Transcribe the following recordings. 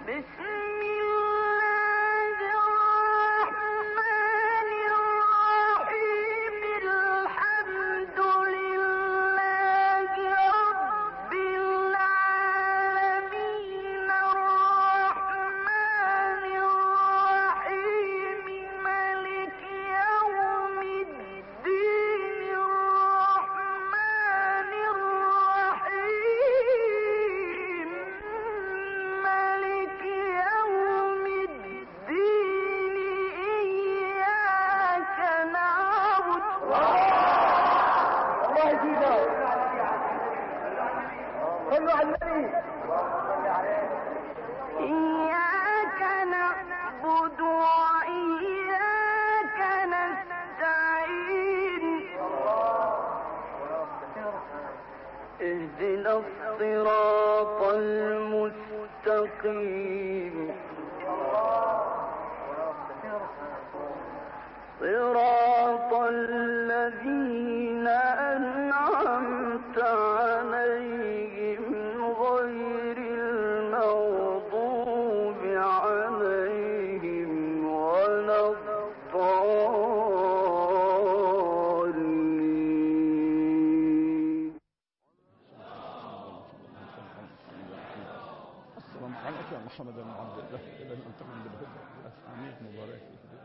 اهدنا الصراط المستقيم صراط الذين أنعمت عليهم غير المغضوب عليهم ولا الضالين. السلام عليك يا محمد بن عبد الله إلى أن تكون بالهدى الحميد مبارك.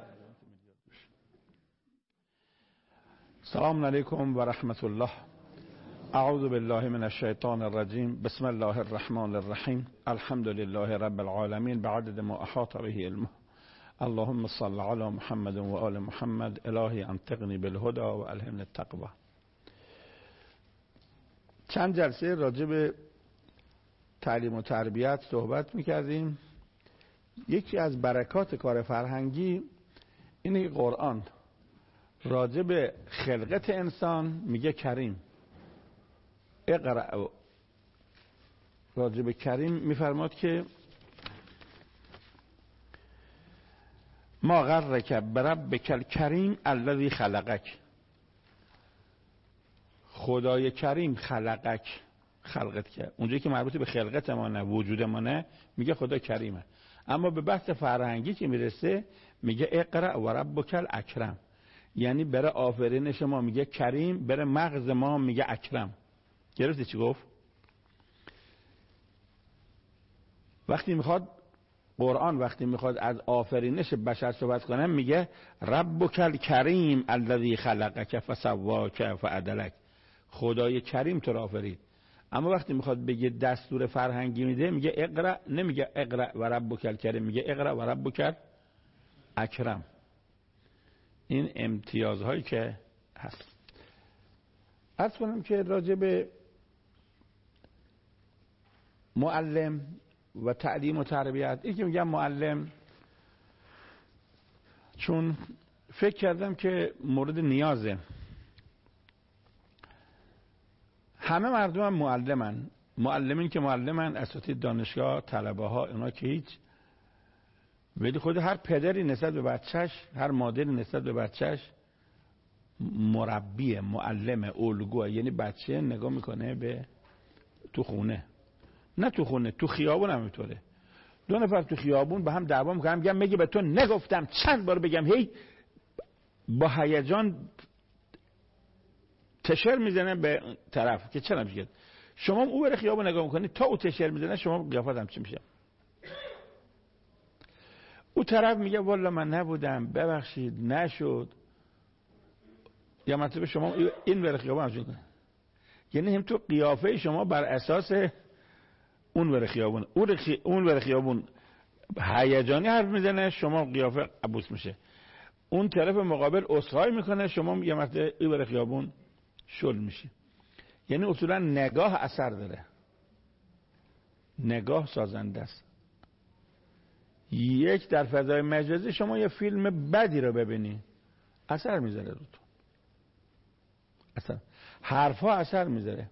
السلام عليكم ورحمة الله. أعوذ بالله من الشيطان الرجيم. بسم الله الرحمن الرحيم. الحمد لله رب العالمين بعدد ما أحاط به علمه. اللهم صل على محمد وآل محمد. إلهي انطقني بالهدى والهمني التقوى. چند جلسه راجع به تعلیم و تربیت صحبت میکردیم. یکی از برکات کار فرهنگی اینه که قرآن راجع به خلقت انسان میگه کریم. اقرأ. راجع به کریم میفرماد که ما غرک بربک الکریم الذی خلقک. خدای کریم خلقک، خلقت کرد. اونجایی که مربوط به خلقت ما نه، وجود ما نه، میگه خدا کریمه. اما به بحث فرهنگی که میرسه میگه اقرأ و ربک الاکرم. یعنی برای آفرینش ما میگه کریم، برای مغز ما میگه اکرم. گرفتی چی گفت؟ قرآن وقتی میخواد از آفرینش بشر صحبت کنه میگه ربک الکریم الذی خلقک فسواک فعدلک. خدای کریم تو را آفرید. اما وقتی میخواد بگه دستور فرهنگی میده میگه اقرأ، نمیگه اقرأ و ربک الکریم، میگه اقرأ و ربک اکرم. این امتیازهایی که هست. عرض کنم که راجع به معلم و تعلیم و تربیت، این که میگم معلم چون فکر کردم که مورد نیازه. همه مردم هم معلمن. معلمین که معلمن، اساتید دانشگاه، طلبه ها، اونا که هیچ. ولی خود هر پدری نسبت به بچهش، هر مادری نسبت به بچهش مربیه، معلمه، الگوه. یعنی بچه نگاه میکنه به تو خونه، نه تو خونه، تو خیابون هم اینطوره. دو نفر تو خیابون با هم دعوا میکنن، میگم مگه به تو نگفتم چند بار بگم، هی با هیجان تشر میزنه به طرف که چرا میگه شما او بره خیابون نگاه میکنید تا او تشر میزنه شما قیافت هم چی میشه؟ او طرف میگه والا من نبودم، ببخشید، نشد. یا مطلب شما این بره خیابون همچین کنه. یعنی هم تو قیافه شما بر اساس اون بره خیابون، اون بره خیابون هیجانی حرف میزنه، شما قیافه عبوس میشه. اون طرف مقابل عذرخواهی میکنه، شما یه مرتبه این بره خیابون شل میشه. یعنی اصولا نگاه اثر داره. نگاه سازنده است. یک در فضای مجازی شما یه فیلم بدی رو ببینی اثر میذاره رو تو. اثر. حرفا اثر میذاره.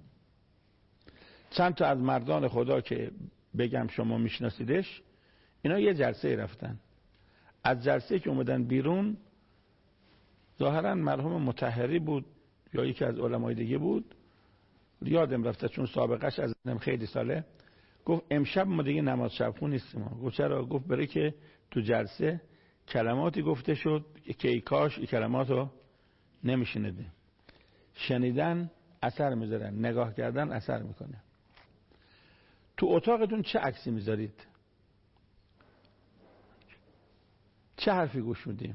چند تا از مردان خدا که بگم شما میشناسیدش، اینا یه جلسه رفتن. از جلسه که اومدن بیرون، ظاهرا مرحوم مطهری بود یا یکی از علمای دیگه بود، یادم رفته چون سابقش از خیلی ساله، گفت امشب ما دیگه نماز شبخون نیستیم. گفت چرا؟ گفت برای که تو جلسه کلماتی گفته شد که ای کاش این کلمات رو نمیشنیده. شنیدن اثر میذاره، نگاه کردن اثر میکنه. تو اتاقتون چه عکسی میذارید؟ چه حرفی گوش میدیم؟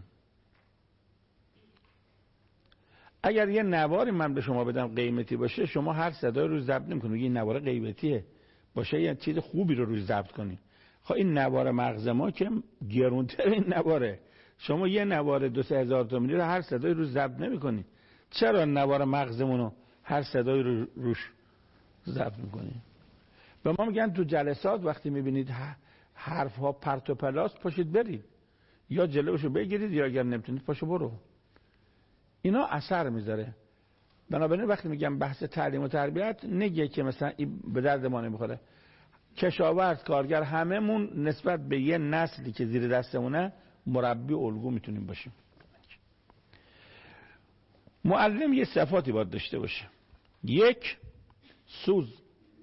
اگر یه نواری من به شما بدم قیمتی باشه، شما هر صدای رو ضبط نمی‌کنید. این نوار قیمتیه باشه یه چیز خوبی رو روش ضبط کنید. خب این نوار مغز ما که گرونتر این نواره. شما یه نوار 2-3 هزار تومانی رو هر صدای رو ضبط نمی‌کنید. چرا نوار مغزمون رو هر صدای رو روش ضبط می‌کنید؟ به ما میگن تو جلسات وقتی می‌بینید حرف ها پرت و پلاس، پاشید برید، یا جلوشو بگیرید یا اگر نمیتونید پاشو برو. اینا اثر میذاره. بنابراین وقتی میگم بحث تعلیم و تربیت، نگه که مثلا این به درد ما نمیخوره. کشاورز، کارگر، هممون نسبت به یه نسلی که زیر دستمونه مربی الگو میتونیم باشیم. معلم یه صفاتی باید داشته باشه. یک، سوز.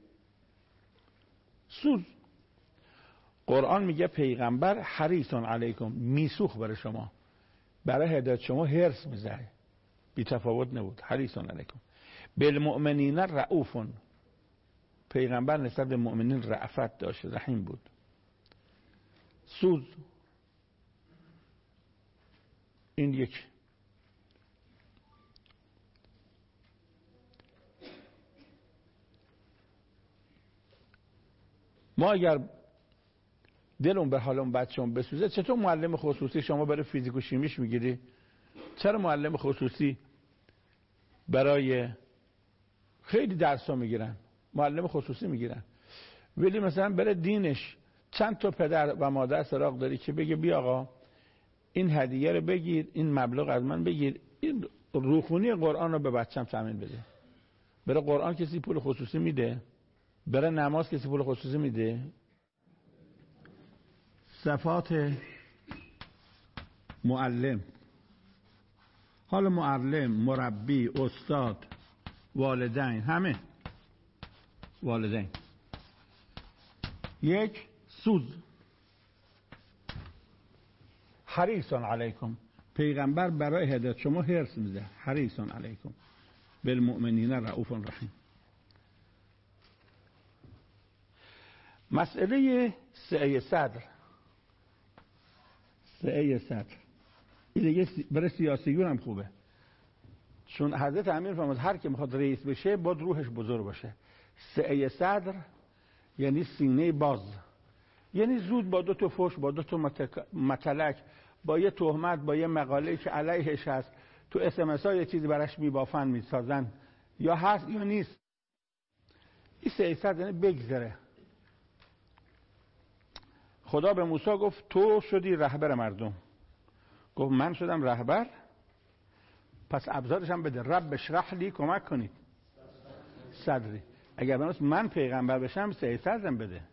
قرآن میگه پیغمبر حریصون علیکم، میسوخ برای شما، برای هدایت شما حرص میزنه، بی تفاوت نبود. حریصون علیکم بالمؤمنین رؤوفون، پیغمبر نسبت به مؤمنین رأفت داشت، رحیم بود. سوز، این یک. ما اگر دلون به حالون بچه‌مون بسوزه، چطور معلم خصوصی شما برای فیزیک و شیمیش میگیری؟ چرا معلم خصوصی برای خیلی درس‌ها میگیرن، معلم خصوصی میگیرن، ولی مثلا برای دینش چند تا پدر و مادر سراغ داری که بگه بیا آقا این هدیه رو بگیر، این مبلغ از من بگیر، این روخونی قرآن رو به بچه‌م تامین بده. برای قرآن کسی پول خصوصی میده؟ برای نماز کسی پول خصوصی میده؟ صفات معلم. حالا معلم، مربی، استاد، والدین، همه والدین. یک، سوز. حریصون علیکم، پیغمبر برای هدایت شما حرص میده. حریصون علیکم بالمؤمنین رؤوف رحیم. مسئله سعی صدر. سعی صدر این دیگه برای سیاسیون هم خوبه، چون حضرت امیر فرمود هر کی میخواد رئیس بشه باید روحش بزرگ باشه. سعی صدر یعنی سینه باز، یعنی زود با دو تا فحش، با دو تا متلک، با یه تهمت، با یه مقاله که علیهش هست، تو SMS ها یه چیزی براش میبافن میسازن، یا هست یا نیست. این سعی صدر یعنی بگذره. خدا به موسی گفت تو شدی رهبر مردم. گفت من شدم رهبر، پس ابزارش هم بده. رب اشرح لی، کمک کنید، صدری. اگر بناست من پیغمبر بشم سعی صدرم بده.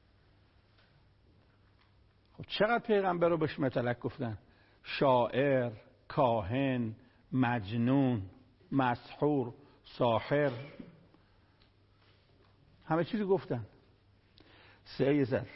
خب چقدر پیغمبر رو بهش متلک گفتن؟ شاعر، کاهن، مجنون، مسحور، ساحر، همه چیزی گفتن. سعی صدر.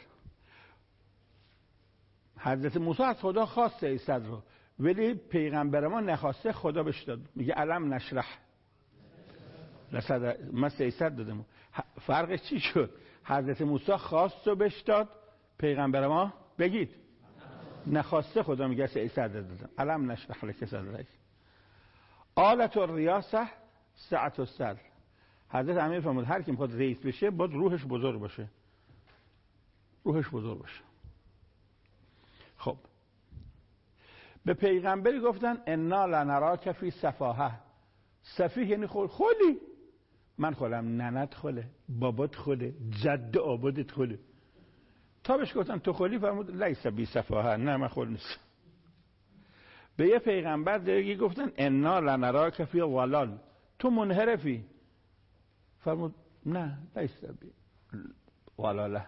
حضرت موسی از خدا خواست سعی صدر رو، ولی پیغمبر ما نخواسته، خدا بهش داد. میگه علم نشرح لصدر، من سعی صدر دادم. فرقش چی شد؟ حضرت موسی خواست و بهش داد، پیغمبر ما بگید نخواسته، خدا میگه سعی صدر دادم. علم نشرح لک صدرک. آلت الریاسه سعة الصدر. حضرت امیر فرمود هر کی میخواد رئیس بشه باید روحش بزرگ باشه. روحش بزرگ باشه. خب به پیغمبری گفتن انا لنراک فی سفاهه. سفیه یعنی خلی. من خلم، ننت خله، بابات خله، جد آبادت خله. تا بهش گفتن تو خلی، فرمود لیس بی سفاهه، نه من خل نیست. به یه پیغمبر دیگه گفتن انا لنراک فی ضلال، تو منحرفی. فرمود نه لیس بی ضلاله.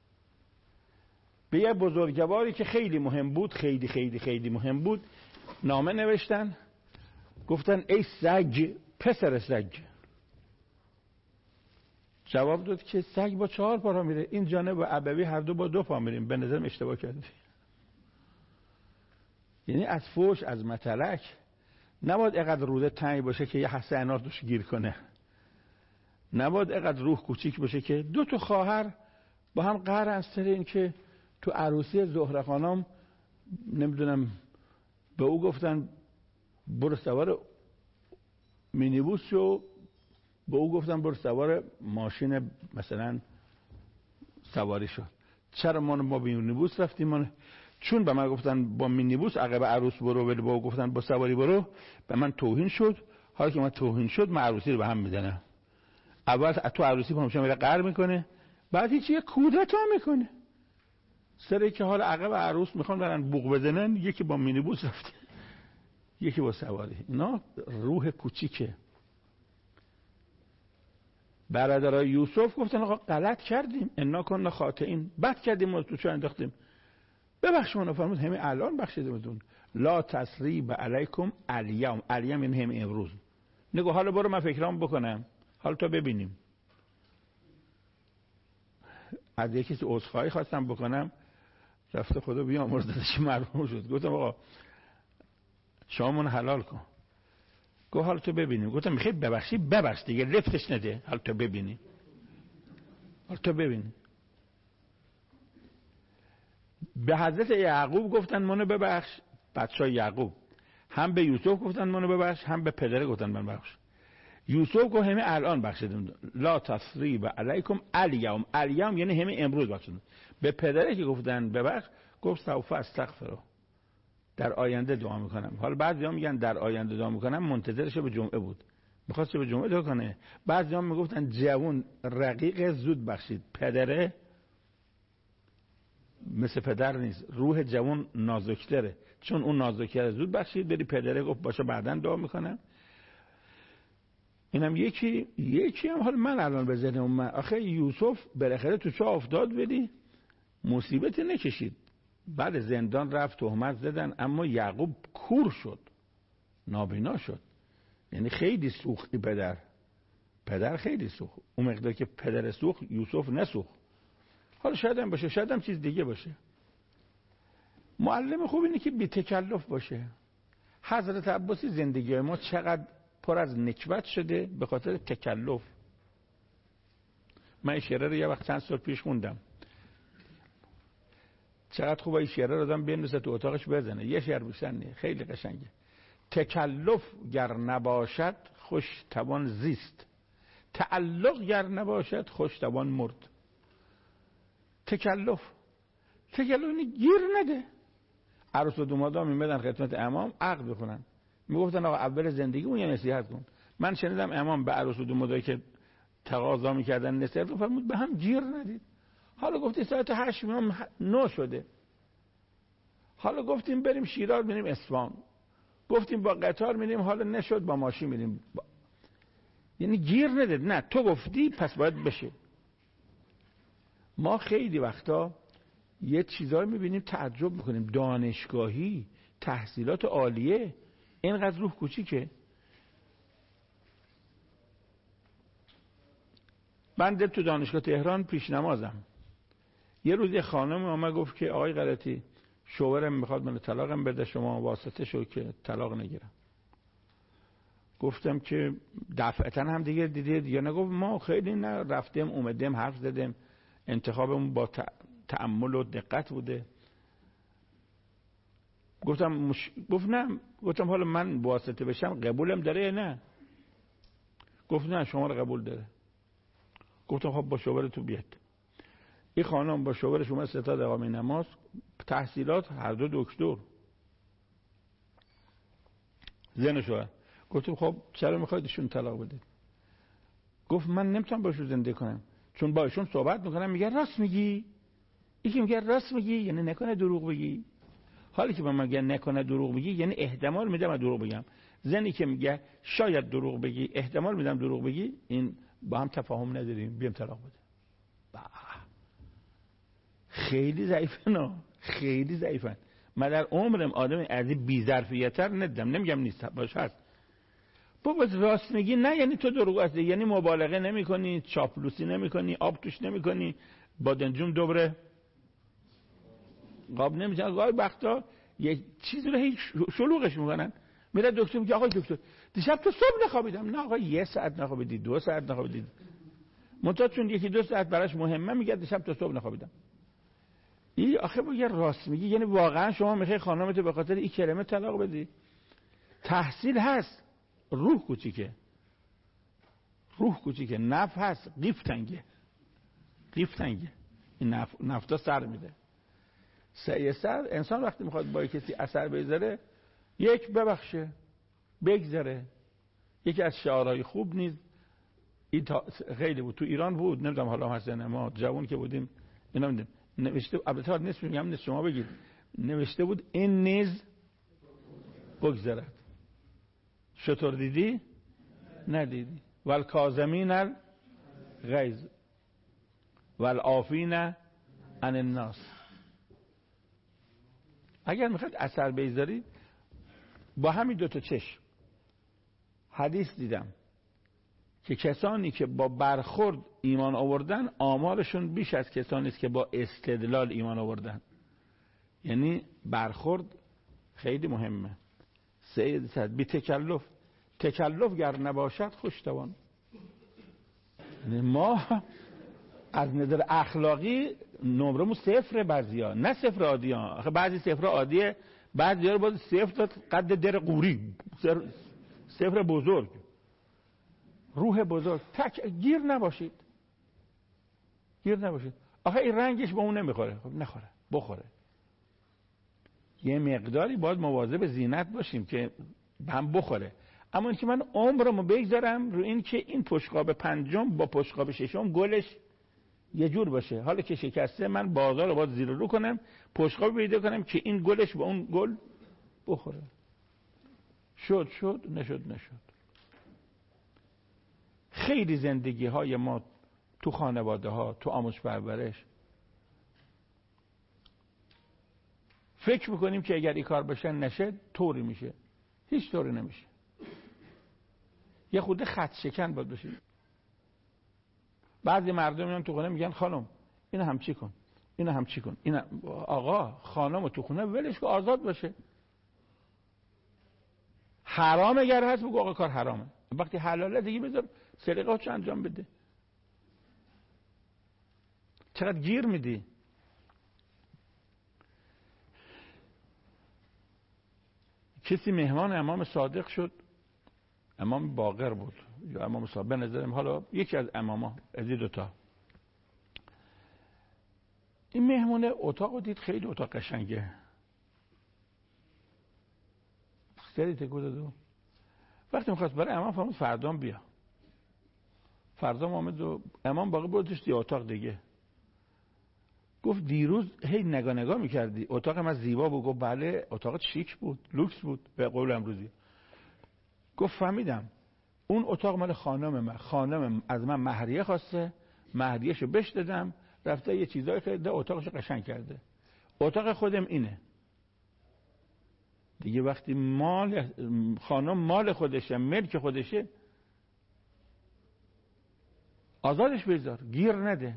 به یه بزرگواری که خیلی مهم بود، خیلی خیلی خیلی مهم بود، نامه نوشتن، گفتن ای سگ، پسر سگ، جواب داد که سگ با 4 پا راه میره، این جانب و ابوی هر دو با 2 پا میریم، به نظرم اشتباه کردی. یعنی از فوش، از متلک نباید اینقدر روده تنگ باشه که یه حسه انار توش گیر کنه، نباید اینقدر روح کوچیک باشه که 2 تا خواهر با هم قهر از سر این که تو عروسی زهره خانم نمیدونم به او گفتن برو سوار مینیبوس شو، به او گفتن برو سوار ماشین مثلا سواری شد. چرا ما با مینیبوس رفتیم؟ چون به من گفتن با مینیبوس عقب عروس برو، ولی با او گفتن با سواری برو، به من توهین شد. حالا که من توهین شد، من عروسی رو به هم میزنم. اول تو عروسی پاموشه میره قهر میکنه، بعد هیچ یه کودتا میکنه سری که حالا عقب عروس میخوان برن بوق بزنن، یکی با مینیبوس رفته یکی با سواری. اینا روح کوچیکه. برادرای یوسف گفتن آقا غلط کردیم، انا کنا خاطئین، بد کردیم، ما تو چه انداختیم، ببخش ما. فرمود همین الان بخشیدمتون، لا تسریب علیکم الیوم. الیوم یعنی همین امروز. نگو حالا برو من فکرام بکنم، حالا تو ببینیم. از یکی عذرخواهی خواستم بکنم، رفته خدا بیامرزدش مرحوم شد. گفتم آقا شما من حلال کن. گفت حالا تو ببینیم. گفتم میخوای ببخشی ببخش دیگه، لفتش نده، حالا تو ببینی، حالا تو ببینی. به حضرت یعقوب گفتن منو ببخش، بچهای یعقوب هم به یوسف گفتن منو ببخش، هم به پدره گفتن من ببخش. یوسف گفت همه الان بخشیدم، لا تسریب علیکم الیوم. الیوم یعنی همه امروز بخشیدم. به پدره که گفتن ببخش گفت سوف استغفر، در آینده دعا میکنم. حالا بعضیا میگن در آینده دعا میکنم، منتظرش به جمعه بود، میخواست به جمعه دعا کنه. بعضیا میگفتن جوون رقیق زود بخشید، پدره مثل پدر نیست، روح جوان نازکتره، چون اون نازکتره زود بخشید. بری پدره گفت باشه بعداً دعا میکنم. اینم یکی هم. حالا من الان به ذهنم من آخه یوسف بالاخره تو چه افتاد، ولی مصیبت نکشید. بعد زندان رفت، تهمت زدن، اما یعقوب کور شد، نابینا شد. یعنی خیلی سوختی پدر خیلی سوخت. اون مقدار که پدر سوخت یوسف نسوخت. حالا شاید هم باشه، شاید هم چیز دیگه باشه. معلم خوب اینه که بی تکلف باشه. حضرت عباسی زندگی ما چقدر پر از نکبت شده به خاطر تکلف. من این شعر رو یه وقت چند سال پیش خوندم. چقدر خوبه این شعر رو آدم بنویسه تو اتاقش بزنه. یه شعر بیشتر خیلی قشنگه. تکلف گر نباشد خوش توان زیست، تعلق گر نباشد خوش توان مرد. تکلف گیر نده. عروس و دومادا میمدن خدمت امام عقد بکنن، میگفتن آقا اول زندگی اون یه نصیحت کن. من شنیدم امام به عروس و دومادایی که تقاضا میکردن نصیحت کن، فرمود به هم گیر ندید. حالا گفتی ساعت 8 9 شده، حالا گفتیم بریم شیراز، بریم اصفهان، گفتیم با قطار میریم، حالا نشد با ماشین میریم. یعنی گیر نده. نه تو گفتی پس باید بشه. ما خیلی وقتا یه چیزایی میبینیم تعجب میکنیم. دانشگاهی، تحصیلات عالیه، اینقدر روح کوچیکه. من تو دانشگاه تهران پیش نمازم. یه روز یه خانم اومد گفت که آقای غلطی شوهرم میخواد من طلاقم بده، شما واسطه شو که طلاق نگیرم. گفتم که دفعتا هم دیگه دیدید یا نه؟ گفت ما خیلی نه رفتیم اومدیم حرف زدیم، انتخابمون با تأمل و دقت بوده. گفت نه. گفتم حالا من واسطه بشم قبولم داره یا نه؟ گفت نه شما رو قبول داره. گفتم خب با شوهر تو بیاد. این خانم با شوهرش اومد ستاد اقامه نماز، تحصیلات هر دو دکتر، زن و شوهر. گفتم خب چرا میخواید ایشون طلاق بدید؟ گفت من نمیتونم باشون زندگی کنم، چون با ایشون صحبت میکنم میگه راست میگی. یکی میگه راست میگی یعنی نکنه دروغ بگی. حالی که من میگه نکنه دروغ بگی یعنی احتمال میدم دروغ بگم. زنی که میگه شاید دروغ بگی احتمال میدم دروغ بگی، این با هم تفاهم نداریم، بیم طلاق بده. خیلی ضعیفن، خیلی ضعیفن. من در عمرم آدم از این بی‌ظرفیت‌تر ندیدم. نمیگم نیست، باشه هست. بابا راست میگی نه یعنی تو دروغ هستی، یعنی مبالغه نمی‌کنی، چاپلوسی نمی‌کنی، آب توش نمی‌کنی، بادنجون دوباره قاب نمی‌زنی. گاهی وقتا یه چیزی رو هیچ شلوغش می‌کنن. میره دکتر میگه آقای دکتر دیشب تو صبح نخوابیدم. نه آقا 1 ساعت نخوابیدی، 2 ساعت نخوابیدی. منتها چون 1-2 ساعت براش مهمه میگه دیشب تو صبح نخوابیدم. این آخه بگه راست میگی، یعنی واقعا شما میخوای خانمتو به خاطر این کلمه طلاق بدی؟ تحصیل هست، روح کوچیکه، نف هست، قیف تنگه. این نفتا سر میده. سر انسان وقتی میخواد با کسی اثر بذاره یک ببخشه بگذره. یکی از شعارهای خوب نیست این خیلی بود تو ایران بود، نمیدونم حالا هست نه، ما جوان که بودیم اینا میدیم نوشته، البته نیست میگم نیست شما بگید، نوشته بود این نیز بگذرد. شطور دیدی؟ ندیدی. والکاظمین الغیظ والعافین عن الناس. اگر میخواید اثر بذارید با همین 2 تا چشم. حدیث دیدم که کسانی که با برخورد ایمان آوردن آمارشون بیش از کسانی است که با استدلال ایمان آوردن. یعنی برخورد خیلی مهمه. بی تکلف گر نباشد خوشتوان. ما از نظر اخلاقی نمرمون 0 بعضیا، نه 0 عادی ها. آخه بعضی 0 عادیه، بعضیا رو باید 0 تا قد در قوری، 0 بزرگ، روح بزرگ. گیر نباشید. آخه این رنگش با اون نمیخوره. خب نخوره، بخوره. یه مقداری باید مواظب زینت باشیم که هم بخوره. اما اینکه من عمرمو بگذارم رو این که این پشتقاب 5 با پشتقاب 6 گلش یه جور باشه، حالا که شکسته من بازار رو باید زیر رو کنم، پشتقاب پیدا کنم که این گلش با اون گل بخوره. شد نشد. خیلی زندگی های ما تو خانواده ها، تو آموزش پرورش فکر میکنیم که اگر این کار بشه نشه طوری میشه. هیچ طوری نمیشه. یه خورده خط شکن باید بشه. بعضی مردم میان تو خونه میگن خانم اینو هم چی کن، این آقا خانم تو خونه ولش که آزاد باشه. حرام اگر هست بگو آقا کار حرامه، وقتی حلاله دیگه بذار سلیقه‌اش انجام بده. چقدر گیر میدی. کسی مهمان امام صادق شد، امام باقر بود یا امام صادق به نظرم، حالا یکی از اماما از این 2 تا. این مهمونه اتاقو دید، خیلی اتاق قشنگه. سری تکو داد. وقتی میخواست برای امام فرمود فردام بیا. فردام آمد و امام باقی بردش دی اتاق دیگه. گفت دیروز هی نگاه میکردی اتاق من زیبا بود. گفت بله اتاق شیک بود، لوکس بود به قول امروزی. گفت فهمیدم اون اتاق مال خانم از من مهریه خواسته، مهریهشو بهش دادم، رفته یه چیزای خریده اتاقشو قشنگ کرده. اتاق خودم اینه دیگه. وقتی خانم مال خودشه، ملک خودشه، آزادش بذار، گیر نده.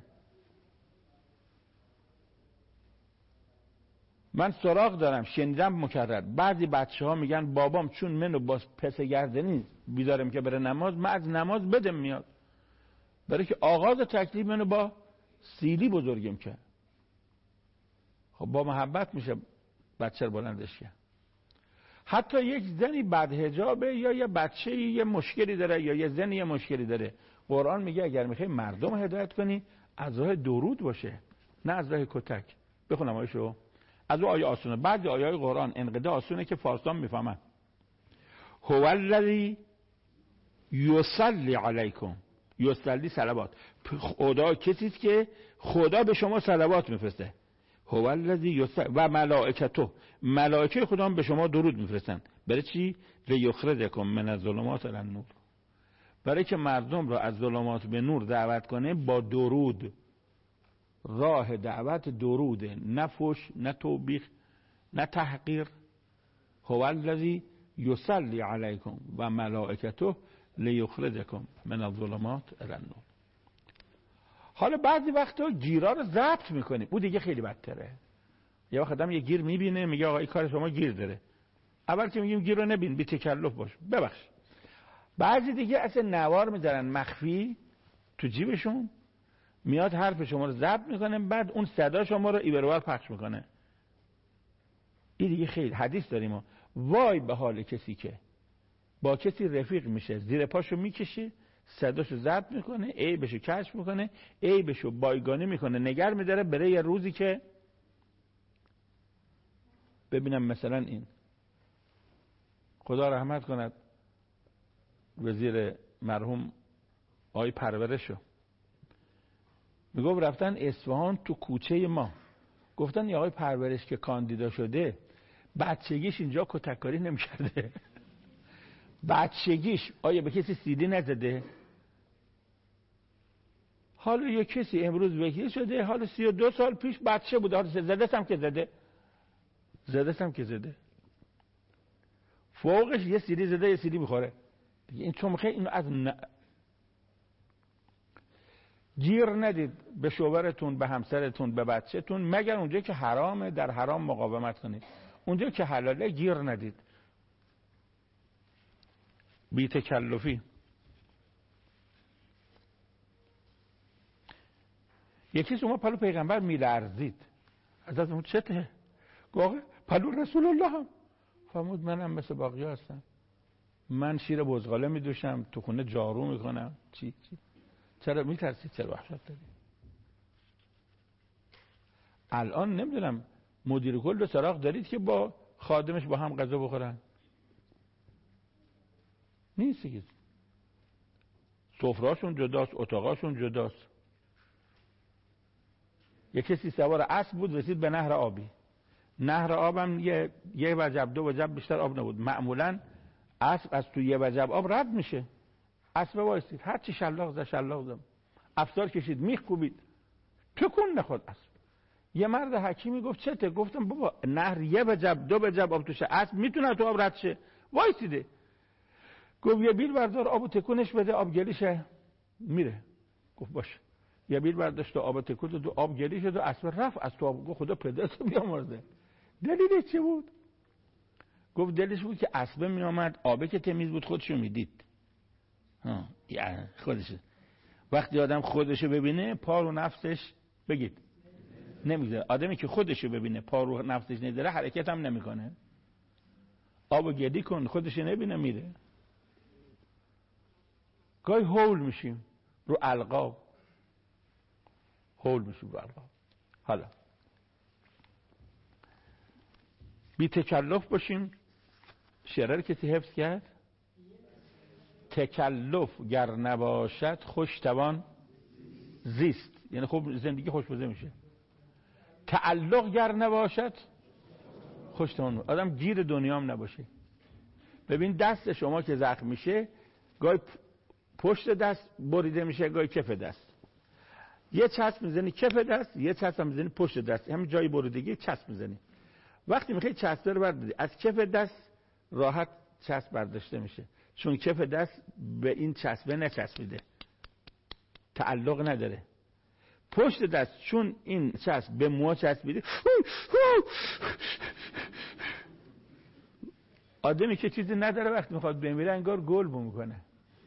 من سراغ دارم، شنیدم مکرر بعضی بچه‌ها میگن بابام چون منو با پس گردنی بیدارم که بره نماز، من از نماز بدم میاد، برای که آغاز تکلیف منو با سیلی بزرگم کرد. خب با محبت میشه بچه رو بلندش کرد. حتی یک زنی بدحجابه یا یه بچه یه مشکلی داره یا یه زنی یه مشکلی داره، قرآن میگه اگر میخوای مردم هدایت کنی از راه درود باشه، نه از راه کتک. بخونم آیشو. از اون آیه آسونه. بعضی آیه قرآن انقدر آسونه که فارسان میفهمن. هو الذی یصلی علیکم، یصلی صلوات، خدا کسی است که خدا به شما صلوات میفرسته. هو الذی یصلی و ملائکته، ملائکه خدا هم به شما درود میفرستن. برای چی؟ لیخرجکم من الظلمات الی النور، برای که مردم را از ظلمات به نور دعوت کنه با درود. راه دعوت دروده، نه فحش، نه توبیخ، نه تحقیر. هو الذی یصلی علیکم و ملائکته لیخرجکم من الظلمات الی النور. حالا بعضی وقتا گیرا رو ضبط میکنیم، اون دیگه خیلی بدتره. یه وقت آدم یه گیر میبینه میگه آقا این کار شما گیر داره، اول که میگیم گیر رو نبین، بی تکلف باش، ببخش. بعضی دیگه اصلا نوار میذارن مخفی تو جیبشون، میاد حرف شما رو ضبط میکنه، بعد اون صدا شما رو ایبروار پخش میکنه. این دیگه خیلی حدیث داریم ما. وای به حال کسی که با کسی رفیق میشه، زیر پاشو میکشه، صداشو ضبط میکنه، عیبشو کشف میکنه، عیبشو بایگانی میکنه، نگر میداره برای یه روزی که ببینم مثلا این خدا رحمت کند وزیر مرحوم آقای پرورشو، میگفت رفتن اصفهان تو کوچه ما، گفتن یه آقای پرورش که کاندیدا شده بچگیش اینجا کتککاری نمی‌کرده. بچگیش آیا به کسی سیلی نزده؟ حالا یه کسی امروز وکیل شده، حالا 32 سال پیش بچه بوده، حالا زده هم که زده فوقش یه سیلی زده، یه سیلی میخوره دیگه. این چون میخواه اینو از گیر ندید به شوهرتون، به همسرتون، به بچهتون، مگر اونجا که حرامه در حرام مقاومت کنید، اونجا که حلاله گیر ندید. بی تکلفی. یکی شما پلو پیغمبر میلرزید، حضرت اون چته؟ گفت پلو رسول الله هم. فرمود منم مثل باقی هستم، من شیر بزغاله میدوشم، تو خونه جارو میکنم. چی؟ چرا میترسید؟ چرا وحشت داری؟ الان نمیدونم مدیر کل به سراغ دارید که با خادمش با هم غذا بخورن؟ نیست که سفرهاشون جداست، اتاقاشون جداست. یک کسی سوار اسب بود، رسید به نهر آبی. نهر آبم یه وجب دو وجب بیشتر آب نبود. معمولا اسب از تو یه وجب آب رد میشه. اسب وایسید، هر چی شلاق زد افسار کشید، میخ کوبید، تکون نخورد اسب. یه مرد حکیمی گفت چته؟ گفتم بابا نهر یه وجب دو وجب آب توشه، اسب میتونه تو آب رد شه؟ وایسیده. گفت یه بیل بردار آبو تکونش بده، آب گلیشه میره. گفت باشه. یه بیل برداشت و آب تکون داد، آب گلی شد و اسب رفت از تو آب. گفت خدا پدرتو بیامرزه. دلیلش چه بود؟ گفت دلیلش بود که اسب می آمد، آبه که تمیز بود خودشو میدید. یعنی خودش وقتی آدم خودشو ببینه پا رو نفسش بگید نمیگذاره. آدمی که خودشو ببینه پا رو نفسش نداره حرکت هم نمیکنه. آبو گلی کن، خودشو نبینه میره. گاهی هول میشیم رو القاب، حالا بی تکلف باشیم. شعر کسی حفظ کرد؟ تکلف گر نباشد خوش توان زیست، یعنی خوب زندگی خوشمزه میشه. تعلق گر نباشد خوش توان، آدم گیر دنیام نباشه. ببین دست شما که زخم میشه، گاهی پشت دست بریده میشه، گاهی کف دست. یه چسب میزنی کف دست، یه چسب میزنی پشت دست، همین جای بریدگی چسب میزنی. وقتی میخوای چسب رو برداری از کف دست راحت چسب برداشته میشه، چون کف دست به این چسبه نچسبیده، تعلق نداره. پشت دست چون این چسب به موها چسبیده، آدمی که چیزی نداره وقتی میخواد بمیره انگار گل بو میکنه.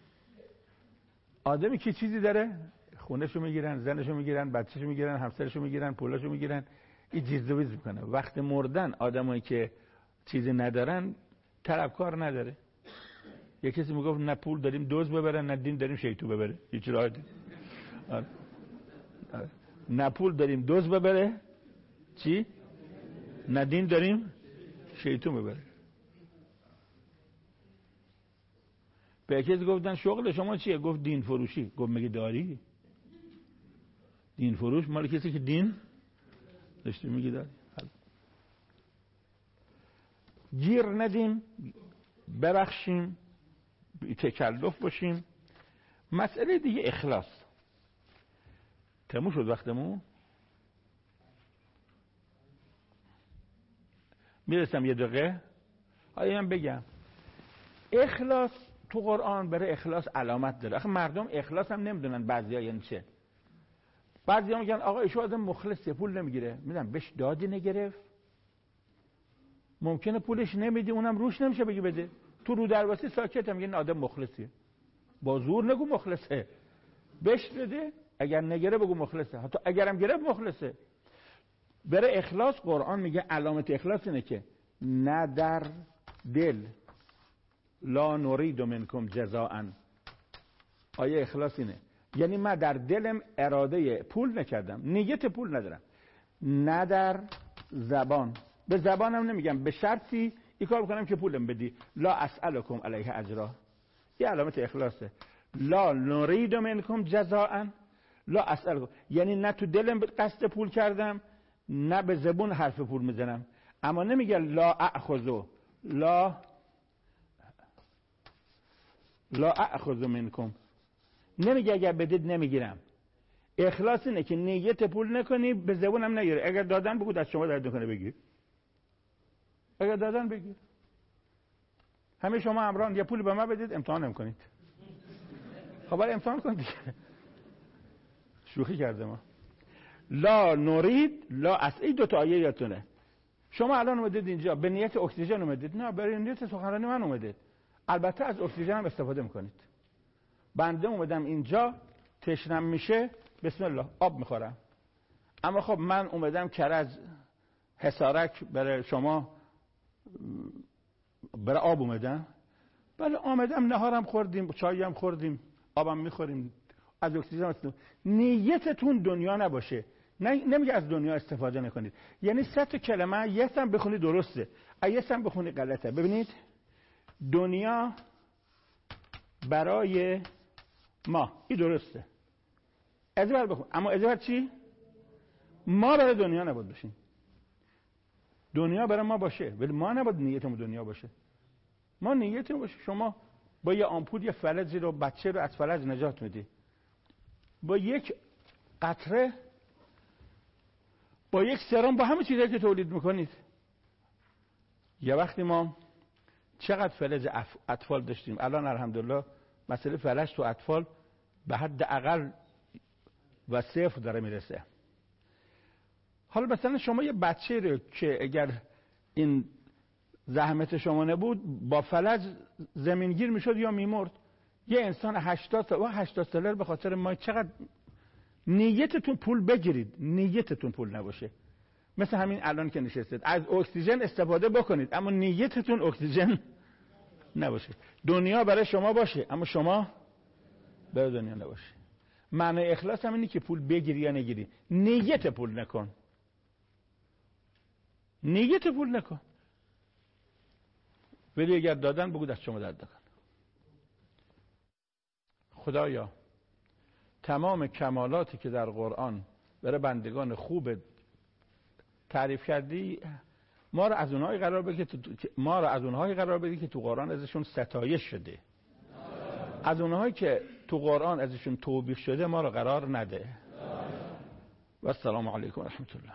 آدمی که چیزی داره خونهشو میگیرن، زنشو میگیرن، بچهشو میگیرن، همسرشو میگیرن، پولاشو میگیرن، این جیزدویز میکنه. وقت مردن آدمایی که چیزی ندارن طلبکار نداره. یه کسی میگفت نه پول داریم دوز ببرن، نه دین داریم شیطون ببره. هیچ راهی نه پول داریم دوز ببره، چی؟ نه دین داریم شیطون ببره. به کسی گفتن شغل شما چیه؟ گفت دین فروشی. گفت مگه داری؟ دین فروش مال کسی که دین داشته میگی داری. گیر ندیم، ببخشیم، تکلف باشیم. مسئله دیگه اخلاص. تموم شد وقتمون. میرسم یه دقیقه. من بگم اخلاص تو قرآن برای اخلاص علامت داره. آخه مردم اخلاص هم نمیدونن، بعضیا یعنی چه. بعضیا میگن آقا ایشون آدم مخلصه، پول نمیگیره. میدونم بهش دادی نگرفت، ممکنه پولش نمیدی، اونم روش نمیشه بگی بده. تو رو درواسی ساکت هم میگن آدم مخلصیه. با زور نگو مخلصه، بهش بده، اگر نگره بگو مخلصه، حتی اگرم گرفت مخلصه. برای اخلاص قرآن میگه علامت اخلاص اینه که نه در دل، لا نرید منکم جزاء. آیه اخلاص اینه، یعنی من در دلم اراده پول نکردم، نیت پول ندارم. نه در زبان، به زبانم نمیگم به شرطی این کار بکنم که پولم بدی. لا اسألکم علیه اجرا، یه علامت اخلاصه. لا نرید منکم جزاء، لا اسألکم، یعنی نه تو دلم قصد پول کردم، نه به زبون حرف پول میزنم. اما نمیگه لا اخذو، لا اخذ منکم، نمیگه اگر بدید نمیگیرم. اخلاص اینه که نیت پول نکنی، به زبونم نگیره. اگر دادن بگو از شما درد نکنه بگیر، اگر دادن بگیر. همه شما امران یه پول به من بدید امتحان نمیکنید. خب امتحان کنید دیگه. شوخی کرده ما. لا نرید لا این دو تا آیه یادتونه. شما الان اومدید اینجا به نیت اکسیژن اومدید؟ نه، برای نیت سخنرانی من اومدید. البته از اکسیژن هم استفاده میکنید. بنده اومدم اینجا تشنم میشه، بسم الله آب میخورم. اما خب من اومدم کرج حصارک برای شما برای آب اومدم. بله آمدم، نهارم خوردیم، چایی هم خوردیم، آبم میخوریم، از اکسیژن استفاده. نیتتون دنیا نباشه. نمیگه از دنیا استفاده نکنید، یعنی 3 تا کلمه یسم بخونی درسته، یسم بخونی غلطه. ببینید دنیا برای ما این درسته، ازبر بخون. اما ازبر چی؟ ما برای دنیا نباید باشیم، دنیا برای ما باشه، ولی ما نباید نیتمون دنیا باشه. ما نیتمون باشه شما با یه آمپول یه فلزی رو، بچه رو از فلج نجات میدی، با یک قطره، با یک سرم، با همه چیزایی که تولید میکنید. یه وقتی ما چقدر فلج اطفال داشتیم، الان الحمدلله مسئله فلج تو اطفال به حد اقل و 0 داره میرسه. حالا مثلا شما یه بچه رو که اگر این زحمت شما نبود با فلج زمینگیر میشد یا میمرد. یه انسان 80 ساله به خاطر ما چقدر. نیتتون پول بگیرید، نیتتون پول نباشه. مثل همین الان که نشستید، از اکسیژن استفاده بکنید اما نیتتون اکسیژن نباشه. دنیا برای شما باشه اما شما برای دنیا نباشه. معنی اخلاص هم اینه که پول بگیری یا نگیری، نیت پول نکن، نیت پول نکن. ولی اگر دادن بگو دست شما درد نکن. خدایا تمام کمالاتی که در قرآن برای بندگان خوب تعریف کردی، ما را از اونهایی قرار بدی که تو قرآن ازشون ستایش شده. از اونهایی که تو قرآن ازشون توبیخ شده ما را قرار نده. و السلام علیکم و رحمت الله.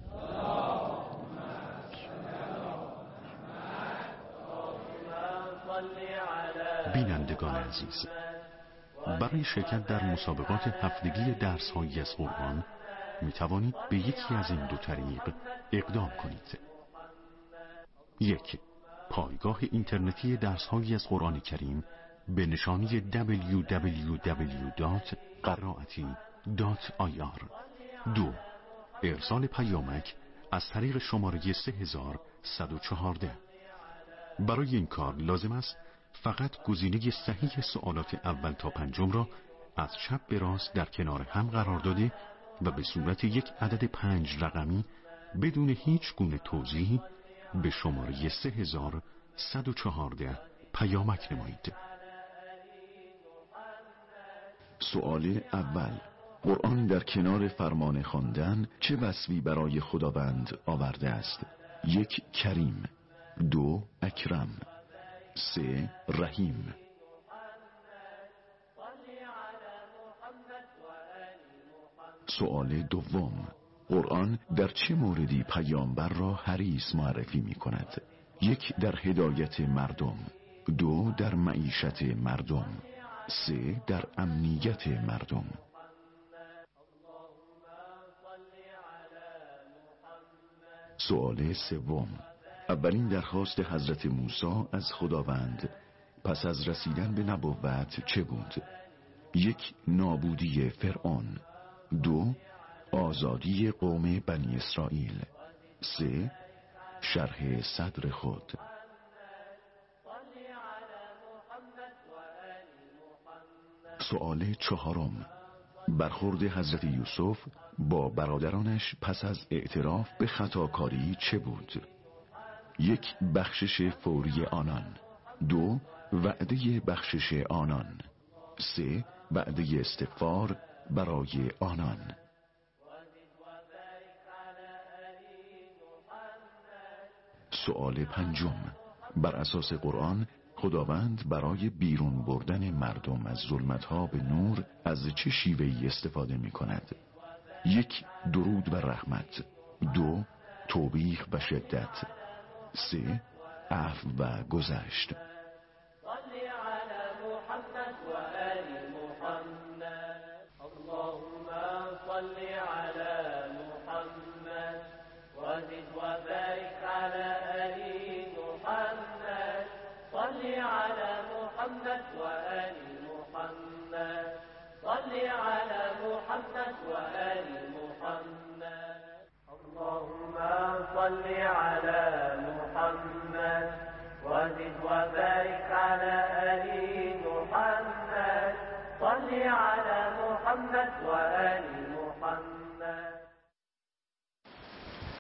بینندگان عزیز، برای شرکت در مسابقات هفتگی درس‌هایی از قرآن می توانید به یکی از این 2 طریق اقدام کنید. 1. پایگاه اینترنتی درس‌هایی از قرآن کریم به نشانی www.qaraati.ir. 2. ارسال پیامک از طریق شماره 3114. برای این کار لازم است فقط گزینه صحیح سوالات اول تا 5 را از چپ به راست در کنار هم قرار داده و به صورت یک عدد 5 رقمی بدون هیچ گونه توضیحی به شماره 3114 پیامک نمایید. سوال اول: قرآن در کنار فرمان خواندن چه وصفی برای خداوند آورده است؟ 1. کریم، 2. اکرم، 3. رحیم. سوال دوم: قرآن در چه موردی پیامبر را حریص معرفی می کند؟ 1. در هدایت مردم، 2 در معیشت مردم. 3 در امنیت مردم. سوال سوم. اولین درخواست حضرت موسی از خداوند پس از رسیدن به نبوت چه بود؟ 1 نابودی فرعون. 2 آزادی قوم بنی اسرائیل. 3 شرح صدر خود. سوال چهارم. برخورد حضرت یوسف با برادرانش پس از اعتراف به خطاکاری چه بود؟ 1 بخشش فوری آنان. 2 وعده بخشش آنان. 3 وعده استغفار برای آنان. سوال پنجم. بر اساس قرآن خداوند برای بیرون بردن مردم از ظلمتها به نور از چه شیوهی استفاده می کند؟ 1 درود و رحمت. 2 توبیخ و شدت. 3 عفو و گذشت. اللهم صل على محمد وزد